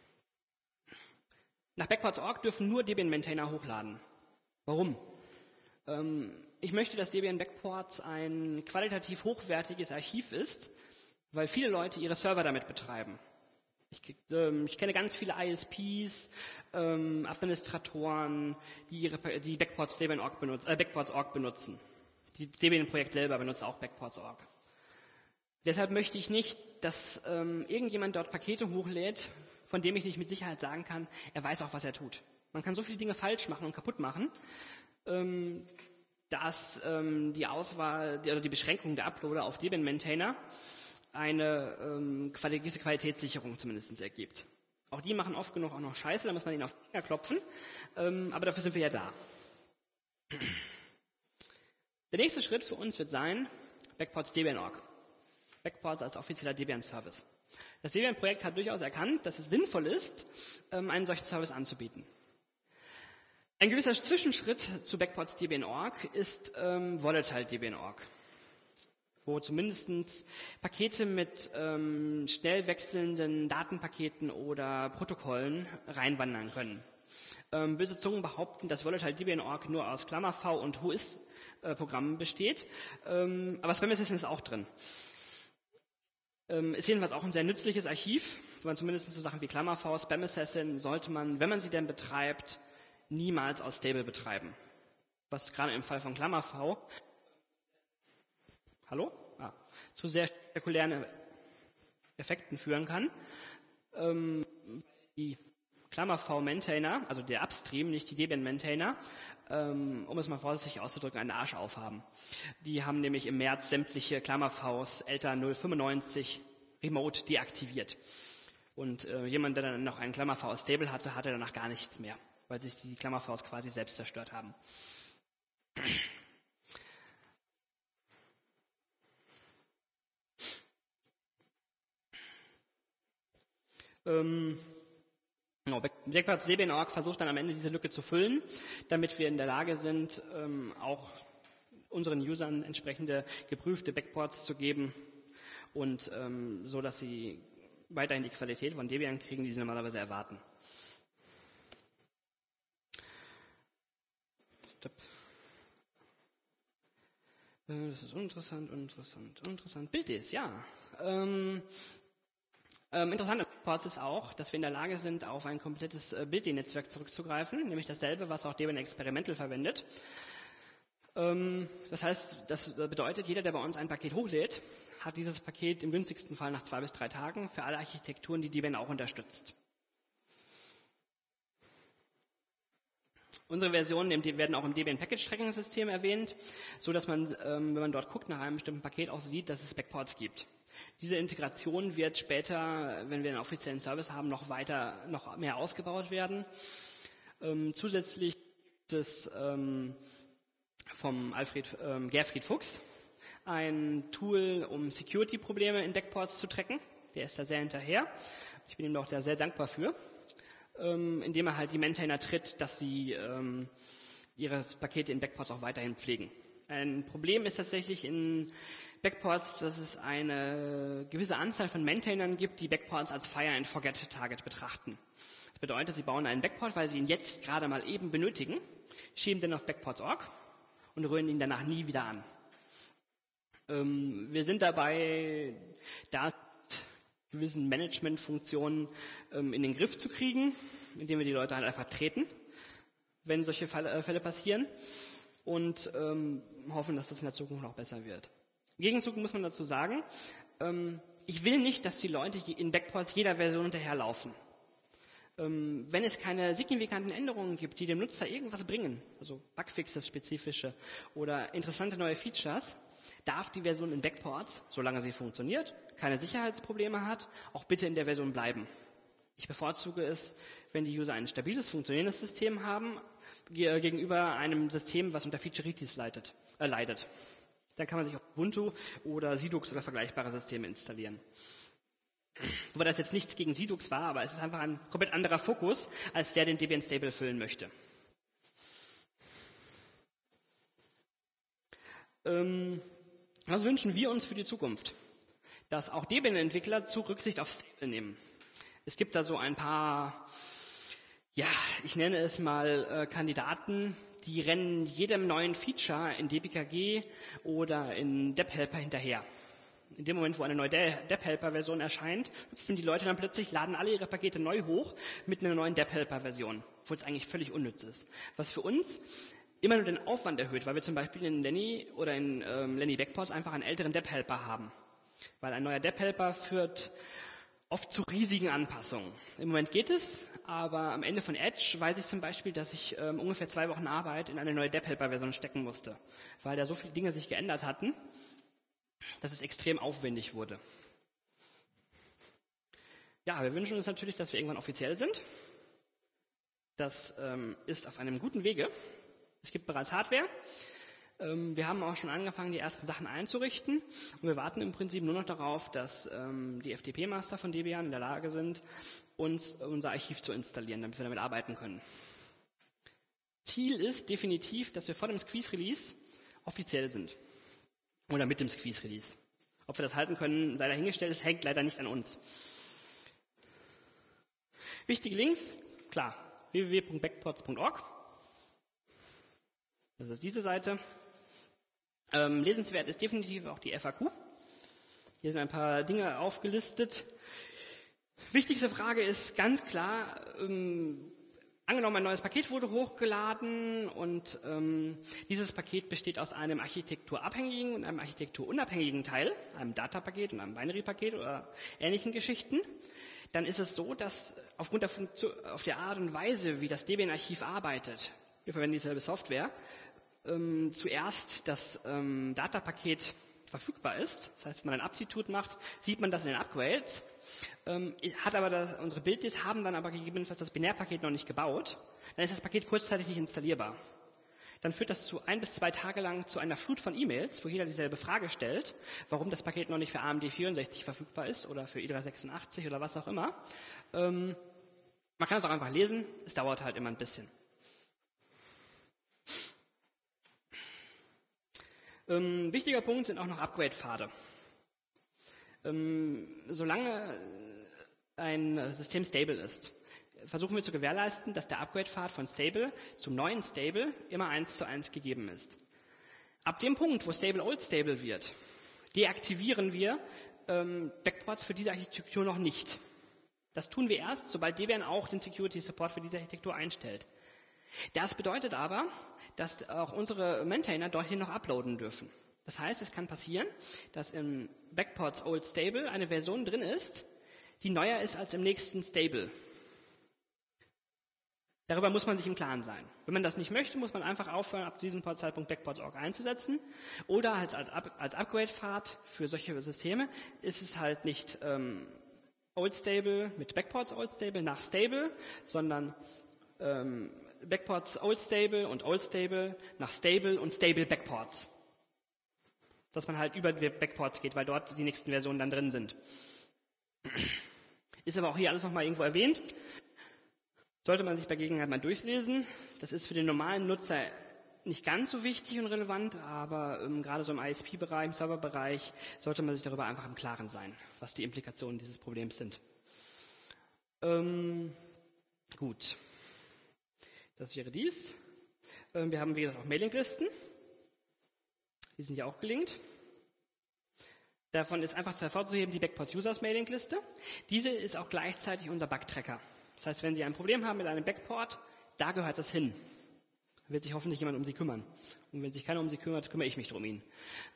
Nach backports.org dürfen nur Debian-Maintainer hochladen. Warum? Ich möchte, dass Debian Backports ein qualitativ hochwertiges Archiv ist, weil viele Leute ihre Server damit betreiben. Ich kenne ganz viele ISPs, Administratoren, die Backports.org benutzen. Die Debian-Projekt selber benutzt auch backports.org. Deshalb möchte ich nicht, dass irgendjemand dort Pakete hochlädt, von dem ich nicht mit Sicherheit sagen kann, er weiß auch, was er tut. Man kann so viele Dinge falsch machen und kaputt machen, dass die Beschränkung der Uploader auf Debian-Maintainer eine gewisse Qualitätssicherung zumindest ergibt. Auch die machen oft genug auch noch Scheiße, da muss man ihnen auf die Finger klopfen, aber dafür sind wir ja da. Der nächste Schritt für uns wird sein, Backports Debian.org. Backports als offizieller Debian-Service. Das Debian-Projekt hat durchaus erkannt, dass es sinnvoll ist, einen solchen Service anzubieten. Ein gewisser Zwischenschritt zu Backports Debian.org ist Volatile Debian.org, wo zumindest Pakete mit schnell wechselnden Datenpaketen oder Protokollen reinwandern können. Böse Zungen behaupten, dass Volatile Debian.org nur aus KlammerV und Whois-Programmen besteht, aber Spam Assassin ist auch drin. Ist jedenfalls auch ein sehr nützliches Archiv, wo man zumindest so Sachen wie KlammerV, Spam Assassin sollte man, wenn man sie denn betreibt, niemals aus Stable betreiben. Was gerade im Fall von KlammerV zu sehr spektakulären Effekten führen kann. Die KlammerV-Maintainer, also der Upstream, nicht die Debian-Maintainer, um es mal vorsichtig auszudrücken, einen Arsch aufhaben. Die haben nämlich im März sämtliche KlammerVs älter 0.95 remote deaktiviert. Und jemand, der dann noch einen KlammerV aus Stable hatte, hatte danach gar nichts mehr, weil sich die KlammerVs quasi selbst zerstört haben. Backports Debian.org versucht dann am Ende diese Lücke zu füllen, damit wir in der Lage sind, auch unseren Usern entsprechende geprüfte Backports zu geben und so, dass sie weiterhin die Qualität von Debian kriegen, die sie normalerweise erwarten. Das ist interessant. Build.is, ja. Interessant an Backports ist auch, dass wir in der Lage sind, auf ein komplettes Build.in-Netzwerk zurückzugreifen, nämlich dasselbe, was auch Debian Experimental verwendet. Das heißt, das bedeutet, jeder, der bei uns ein Paket hochlädt, hat dieses Paket im günstigsten Fall nach 2 bis 3 Tagen für alle Architekturen, die Debian auch unterstützt. Unsere Versionen werden auch im Debian Package Tracking System erwähnt, so dass man, wenn man dort guckt nach einem bestimmten Paket, auch sieht, dass es Backports gibt. Diese Integration wird später, wenn wir einen offiziellen Service haben, noch mehr ausgebaut werden. Zusätzlich gibt es vom Gerfried Fuchs ein Tool, um Security-Probleme in Backports zu tracken. Der ist da sehr hinterher. Ich bin ihm auch da sehr dankbar für. Indem er halt die Maintainer tritt, dass sie ihre Pakete in Backports auch weiterhin pflegen. Ein Problem ist tatsächlich in Backports, dass es eine gewisse Anzahl von Maintainern gibt, die Backports als Fire-and-Forget-Target betrachten. Das bedeutet, sie bauen einen Backport, weil sie ihn jetzt gerade mal eben benötigen, schieben den auf backports.org und rühren ihn danach nie wieder an. Wir sind dabei, das gewissen Managementfunktionen in den Griff zu kriegen, indem wir die Leute halt einfach treten, wenn solche Fälle passieren, und hoffen, dass das in der Zukunft noch besser wird. Im Gegenzug muss man dazu sagen, ich will nicht, dass die Leute in Backports jeder Version hinterherlaufen. Wenn es keine signifikanten Änderungen gibt, die dem Nutzer irgendwas bringen, also Bugfixes spezifische oder interessante neue Features, darf die Version in Backports, solange sie funktioniert, keine Sicherheitsprobleme hat, auch bitte in der Version bleiben. Ich bevorzuge es, wenn die User ein stabiles, funktionierendes System haben, gegenüber einem System, was unter Featureitis leidet. Dann kann man sich auch Ubuntu oder Sidux oder vergleichbare Systeme installieren. Wobei das jetzt nichts gegen Sidux war, aber es ist einfach ein komplett anderer Fokus, als der, den Debian Stable füllen möchte. Was wünschen wir uns für die Zukunft? Dass auch Debian-Entwickler Rücksicht auf Stable nehmen. Es gibt da so ein paar, ja, ich nenne es mal Kandidaten, die rennen jedem neuen Feature in dbkg oder in deb-helper hinterher. In dem Moment, wo eine neue deb-helper-Version erscheint, hüpfen die Leute dann plötzlich, laden alle ihre Pakete neu hoch mit einer neuen deb-helper-Version, obwohl es eigentlich völlig unnütz ist. Was für uns immer nur den Aufwand erhöht, weil wir zum Beispiel in Lenny oder in Lenny Backports einfach einen älteren deb-helper haben. Weil ein neuer deb-helper führt oft zu riesigen Anpassungen. Im Moment geht es, aber am Ende von Edge weiß ich zum Beispiel, dass ich ungefähr 2 Wochen Arbeit in eine neue deb-helper-Version stecken musste, weil da so viele Dinge sich geändert hatten, dass es extrem aufwendig wurde. Ja, wir wünschen uns natürlich, dass wir irgendwann offiziell sind. Das ist auf einem guten Wege. Es gibt bereits Hardware. Wir haben auch schon angefangen, die ersten Sachen einzurichten. Und wir warten im Prinzip nur noch darauf, dass die FTP-Master von Debian in der Lage sind, uns unser Archiv zu installieren, damit wir damit arbeiten können. Ziel ist definitiv, dass wir vor dem Squeeze-Release offiziell sind. Oder mit dem Squeeze-Release. Ob wir das halten können, sei dahingestellt, es hängt leider nicht an uns. Wichtige Links, klar, www.backports.org. Das ist diese Seite. Lesenswert ist definitiv auch die FAQ. Hier sind ein paar Dinge aufgelistet. Wichtigste Frage ist ganz klar, angenommen, ein neues Paket wurde hochgeladen und dieses Paket besteht aus einem architekturabhängigen und einem architekturunabhängigen Teil, einem Data-Paket und einem Binary-Paket oder ähnlichen Geschichten. Dann ist es so, dass aufgrund der Art und Weise, wie das Debian-Archiv arbeitet, wir verwenden dieselbe Software, zuerst das Data-Paket verfügbar ist. Das heißt, wenn man ein Update macht, sieht man das in den Upgrades. Unsere Buildlists haben dann aber gegebenenfalls das Binärpaket noch nicht gebaut. Dann ist das Paket kurzzeitig nicht installierbar. Dann führt das 1 bis 2 Tage lang zu einer Flut von E-Mails, wo jeder dieselbe Frage stellt, warum das Paket noch nicht für AMD 64 verfügbar ist oder für i386 oder was auch immer. Man kann es auch einfach lesen, es dauert halt immer ein bisschen. Wichtiger Punkt sind auch noch Upgrade-Pfade. Solange ein System stable ist, versuchen wir zu gewährleisten, dass der Upgrade-Pfad von stable zum neuen stable immer 1:1 gegeben ist. Ab dem Punkt, wo stable old stable wird, deaktivieren wir Backports für diese Architektur noch nicht. Das tun wir erst, sobald Debian auch den Security Support für diese Architektur einstellt. Das bedeutet aber, dass auch unsere Maintainer dorthin noch uploaden dürfen. Das heißt, es kann passieren, dass im Backports Old Stable eine Version drin ist, die neuer ist als im nächsten Stable. Darüber muss man sich im Klaren sein. Wenn man das nicht möchte, muss man einfach aufhören, ab diesem Zeitpunkt Backports.org einzusetzen. Oder als Upgrade-Pfad für solche Systeme ist es halt nicht Old Stable mit Backports Old Stable nach Stable, sondern Backports Old Stable und Old Stable nach Stable und Stable Backports. Dass man halt über die Backports geht, weil dort die nächsten Versionen dann drin sind. Ist aber auch hier alles nochmal irgendwo erwähnt. Sollte man sich bei Gelegenheit mal durchlesen. Das ist für den normalen Nutzer nicht ganz so wichtig und relevant, aber gerade so im ISP-Bereich, im Serverbereich, sollte man sich darüber einfach im Klaren sein, was die Implikationen dieses Problems sind. Gut. Das wäre dies. Wir haben, wie gesagt, auch Mailinglisten. Die sind ja auch gelinkt. Davon ist einfach hervorzuheben die Backports Users Mailingliste. Diese ist auch gleichzeitig unser Bug-Tracker. Das heißt, wenn Sie ein Problem haben mit einem Backport, da gehört das hin. Da wird sich hoffentlich jemand um Sie kümmern. Und wenn sich keiner um Sie kümmert, kümmere ich mich um ihn.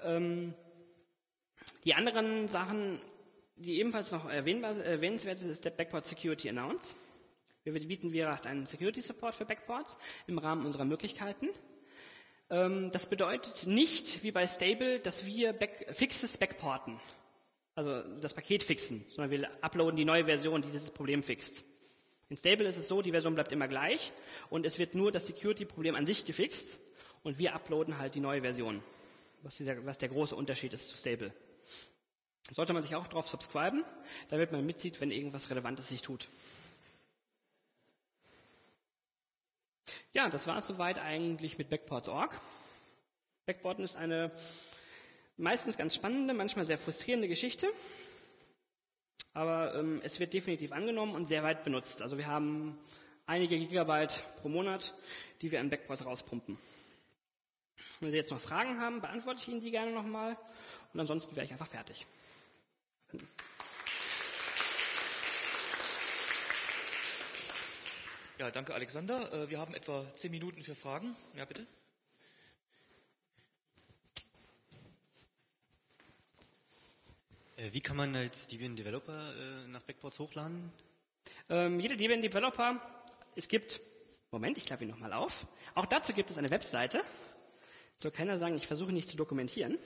Die anderen Sachen, die ebenfalls noch erwähnenswert sind, ist der Backport Security Announce. Wir bieten einen Security Support für Backports im Rahmen unserer Möglichkeiten. Das bedeutet nicht, wie bei Stable, dass wir Fixes backporten, also das Paket fixen, sondern wir uploaden die neue Version, die dieses Problem fixt. In Stable ist es so, die Version bleibt immer gleich und es wird nur das Security-Problem an sich gefixt und wir uploaden halt die neue Version, was der große Unterschied ist zu Stable. Sollte man sich auch darauf subscriben, damit man mitsieht, wenn irgendwas Relevantes sich tut. Ja, das war es soweit eigentlich mit Backports.org. Backporten ist eine meistens ganz spannende, manchmal sehr frustrierende Geschichte, aber es wird definitiv angenommen und sehr weit benutzt. Also wir haben einige Gigabyte pro Monat, die wir an Backports rauspumpen. Wenn Sie jetzt noch Fragen haben, beantworte ich Ihnen die gerne nochmal und ansonsten wäre ich einfach fertig. Ja, danke Alexander. Wir haben etwa 10 Minuten für Fragen. Ja, bitte. Wie kann man als Debian Developer nach Backports hochladen? Jeder Debian Developer, es gibt, Moment, ich klappe ihn nochmal auf. Auch dazu gibt es eine Webseite. Soll keiner sagen, ich versuche nicht zu dokumentieren.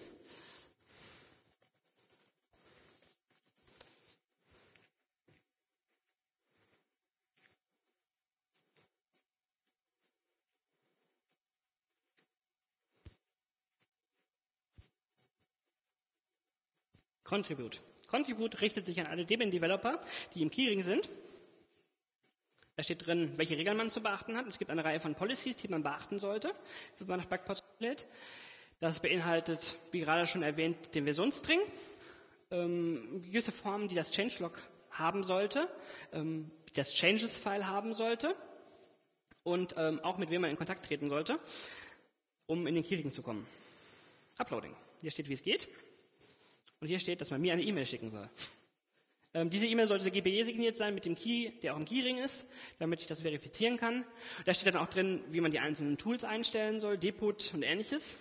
Contribute. Contribute richtet sich an alle Debian-Developer, die im Keyring sind. Da steht drin, welche Regeln man zu beachten hat. Es gibt eine Reihe von Policies, die man beachten sollte, wenn man nach Backports lädt. Das beinhaltet, wie gerade schon erwähnt, den Versionsstring, gewisse Formen, die das Changelog haben sollte, das Changes-File haben sollte und auch mit wem man in Kontakt treten sollte, um in den Keyring zu kommen. Uploading. Hier steht, wie es geht. Und hier steht, dass man mir eine E-Mail schicken soll. Diese E-Mail sollte GPG signiert sein mit dem Key, der auch im Keyring ist, damit ich das verifizieren kann. Da steht dann auch drin, wie man die einzelnen Tools einstellen soll, Deput und ähnliches.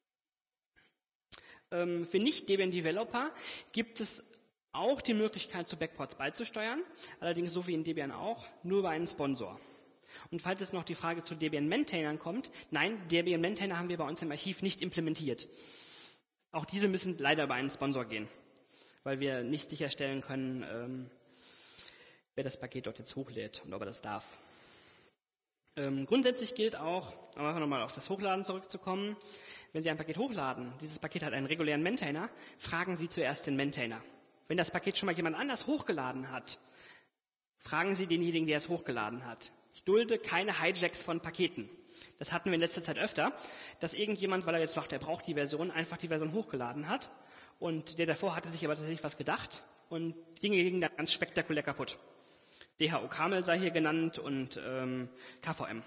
Für Nicht-Debian-Developer gibt es auch die Möglichkeit, zu Backports beizusteuern, allerdings so wie in Debian auch, nur über einen Sponsor. Und falls es noch die Frage zu Debian-Maintainern kommt, nein, Debian-Maintainer haben wir bei uns im Archiv nicht implementiert. Auch diese müssen leider über einen Sponsor gehen, weil wir nicht sicherstellen können, wer das Paket dort jetzt hochlädt und ob er das darf. Grundsätzlich gilt auch, um einfach nochmal auf das Hochladen zurückzukommen, wenn Sie ein Paket hochladen, dieses Paket hat einen regulären Maintainer, fragen Sie zuerst den Maintainer. Wenn das Paket schon mal jemand anders hochgeladen hat, fragen Sie denjenigen, der es hochgeladen hat. Ich dulde keine Hijacks von Paketen. Das hatten wir in letzter Zeit öfter, dass irgendjemand, weil er jetzt dachte, er braucht die Version, einfach die Version hochgeladen hat und der davor hatte sich aber tatsächlich was gedacht und Dinge gingen dann ganz spektakulär kaputt. DHO Camel sei hier genannt und KVM.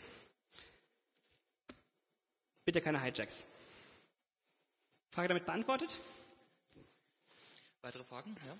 Bitte keine Hijacks. Frage damit beantwortet? Weitere Fragen? Ja.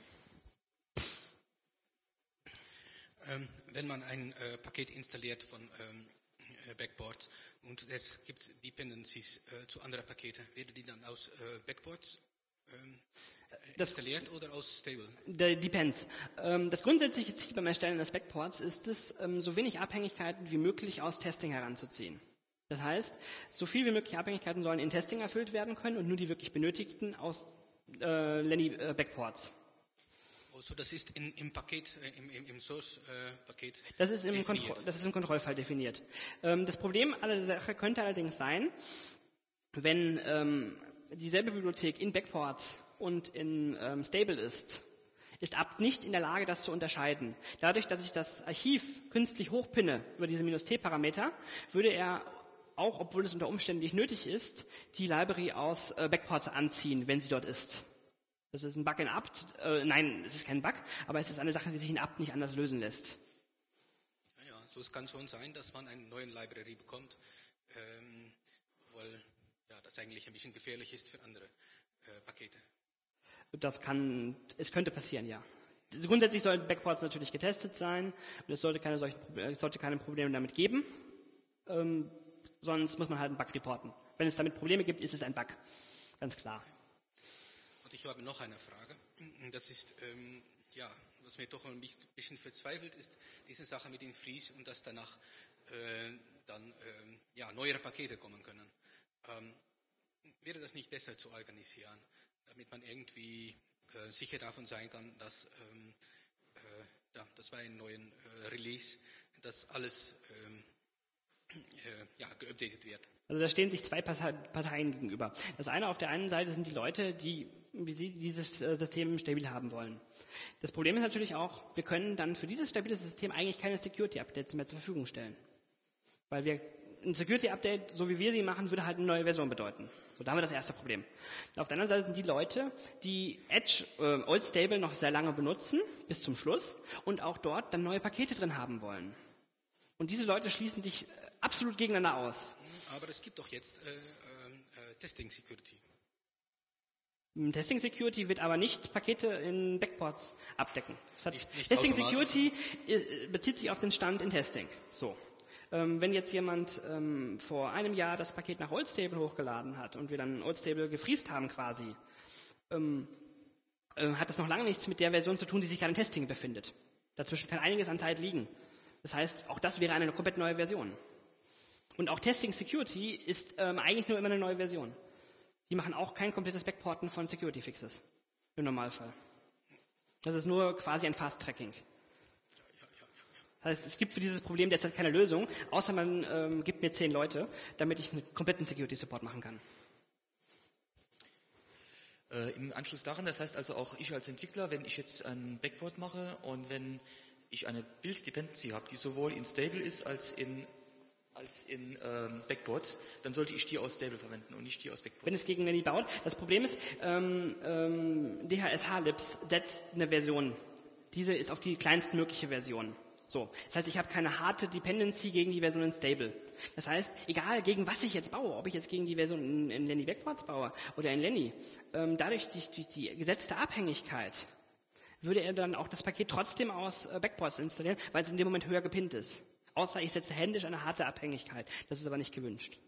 Wenn man ein Paket installiert von Backports und es gibt Dependencies zu anderen Paketen, werden die dann aus Backports installiert oder aus Stable? Depends. Das grundsätzliche Ziel beim Erstellen eines Backports ist es, so wenig Abhängigkeiten wie möglich aus Testing heranzuziehen. Das heißt, so viel wie möglich Abhängigkeiten sollen in Testing erfüllt werden können und nur die wirklich benötigten aus Backports. Also das ist im Paket, im Source-Paket Das ist im Kontrollfall definiert. Das Problem aller Sache könnte allerdings sein, wenn dieselbe Bibliothek in Backports und in Stable ist apt nicht in der Lage, das zu unterscheiden. Dadurch, dass ich das Archiv künstlich hochpinne über diese -T-Parameter, würde er auch, obwohl es unter Umständen nicht nötig ist, die Library aus Backports anziehen, wenn sie dort ist. Das ist ein Bug in apt. Nein, es ist kein Bug, aber es ist eine Sache, die sich in apt nicht anders lösen lässt. Ja, so es kann schon sein, dass man eine neue Library bekommt, weil ja, das eigentlich ein bisschen gefährlich ist für andere Pakete. Es könnte passieren, ja. Grundsätzlich sollten Backports natürlich getestet sein und es sollte keine Probleme damit geben. Sonst muss man halt einen Bug reporten. Wenn es damit Probleme gibt, ist es ein Bug. Ganz klar. Und ich habe noch eine Frage. Das ist, was mir doch ein bisschen verzweifelt ist, diese Sache mit dem Freeze und dass danach neuere Pakete kommen können. Wäre das nicht besser zu organisieren, damit man irgendwie sicher davon sein kann, dass bei einem neuen Release, dass alles geupdatet wird? Also da stehen sich zwei Parteien gegenüber. Das eine auf der einen Seite sind die Leute, die wie sie dieses System stabil haben wollen. Das Problem ist natürlich auch, wir können dann für dieses stabile System eigentlich keine Security-Updates mehr zur Verfügung stellen. Weil ein Security-Update, so wie wir sie machen, würde halt eine neue Version bedeuten. So, da haben wir das erste Problem. Auf der anderen Seite sind die Leute, die Edge, Old Stable noch sehr lange benutzen, bis zum Schluss, und auch dort dann neue Pakete drin haben wollen. Und diese Leute schließen sich absolut gegeneinander aus. Aber es gibt doch jetzt Testing Security. Testing Security wird aber nicht Pakete in Backports abdecken. Nicht Testing automatisch. Security bezieht sich auf den Stand in Testing. So. Wenn jetzt jemand vor einem Jahr das Paket nach Old Stable hochgeladen hat und wir dann Old Stable gefriest haben quasi, hat das noch lange nichts mit der Version zu tun, die sich gerade im Testing befindet. Dazwischen kann einiges an Zeit liegen. Das heißt, auch das wäre eine komplett neue Version. Und auch Testing Security ist eigentlich nur immer eine neue Version. Die machen auch kein komplettes Backporten von Security Fixes im Normalfall. Das ist nur quasi ein Fast Tracking. Das heißt, es gibt für dieses Problem derzeit keine Lösung, außer man gibt mir 10 Leute, damit ich einen kompletten Security Support machen kann. Im Anschluss daran, das heißt also auch ich als Entwickler, wenn ich jetzt ein Backport mache und wenn ich eine Build Dependency habe, die sowohl in Stable ist als in Backports, dann sollte ich die aus Stable verwenden und nicht die aus Backports. Wenn es gegen Nanny baut, das Problem ist, DHS-Libs setzt eine Version. Diese ist auf die kleinstmögliche Version. So. Das heißt, ich habe keine harte Dependency gegen die Version in Stable. Das heißt, egal gegen was ich jetzt baue, ob ich jetzt gegen die Version in Lenny Backports baue oder in Lenny, dadurch die gesetzte Abhängigkeit würde er dann auch das Paket trotzdem aus Backports installieren, weil es in dem Moment höher gepinnt ist. Außer ich setze händisch eine harte Abhängigkeit. Das ist aber nicht gewünscht.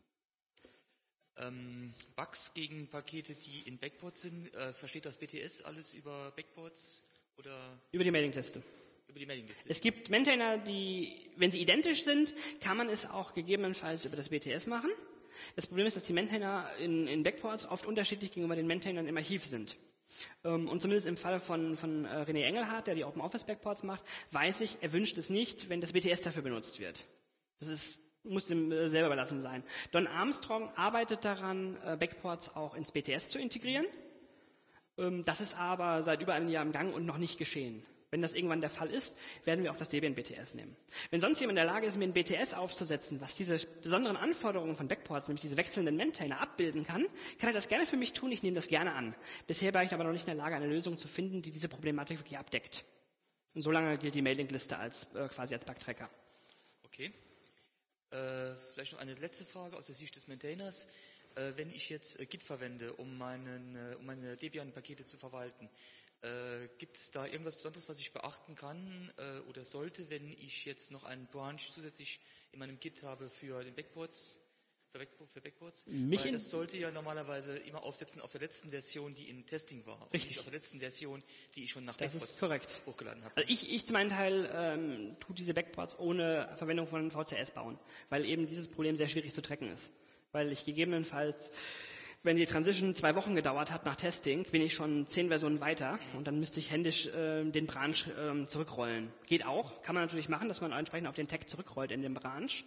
Bugs gegen Pakete, die in Backports sind, versteht das BTS alles über Backports oder Über die Mailingliste. über die Mailingliste? Es gibt Maintainer, die, wenn sie identisch sind, kann man es auch gegebenenfalls über das BTS machen. Das Problem ist, dass die Maintainer in Backports oft unterschiedlich gegenüber den Maintainern im Archiv sind. Und zumindest im Fall von René Engelhardt, der die Open Office Backports macht, weiß ich, er wünscht es nicht, wenn das BTS dafür benutzt wird. Muss dem selber überlassen sein. Don Armstrong arbeitet daran, Backports auch ins BTS zu integrieren. Das ist aber seit über einem Jahr im Gang und noch nicht geschehen. Wenn das irgendwann der Fall ist, werden wir auch das Debian BTS nehmen. Wenn sonst jemand in der Lage ist, mir ein BTS aufzusetzen, was diese besonderen Anforderungen von Backports, nämlich diese wechselnden Maintainer, abbilden kann er das gerne für mich tun, ich nehme das gerne an. Bisher war ich aber noch nicht in der Lage, eine Lösung zu finden, die diese Problematik wirklich abdeckt. Und solange gilt die Mailingliste quasi als Bugtracker. Okay. Vielleicht noch eine letzte Frage aus der Sicht des Maintainers. Wenn ich jetzt Git verwende, um meine Debian-Pakete zu verwalten, gibt es da irgendwas Besonderes, was ich beachten kann oder sollte, wenn ich jetzt noch einen Branch zusätzlich in meinem Git habe für den Backports? Für Backports? Weil das sollte ja normalerweise immer aufsetzen auf der letzten Version, die in Testing war. Und nicht auf der letzten Version, die ich schon nach Backports hochgeladen habe. Also ich zu meinem Teil tue diese Backports ohne Verwendung von VCS bauen, weil eben dieses Problem sehr schwierig zu tracken ist. Weil ich gegebenenfalls, wenn die Transition 2 Wochen gedauert hat nach Testing, bin ich schon 10 Versionen weiter und dann müsste ich händisch den Branch zurückrollen. Geht auch, kann man natürlich machen, dass man entsprechend auf den Tag zurückrollt in dem Branch.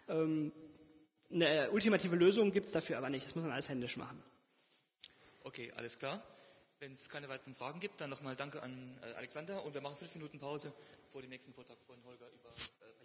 Eine ultimative Lösung gibt es dafür aber nicht, das muss man alles händisch machen. Okay, alles klar. Wenn es keine weiteren Fragen gibt, dann nochmal danke an Alexander und wir machen 5 Minuten Pause vor dem nächsten Vortrag von Holger über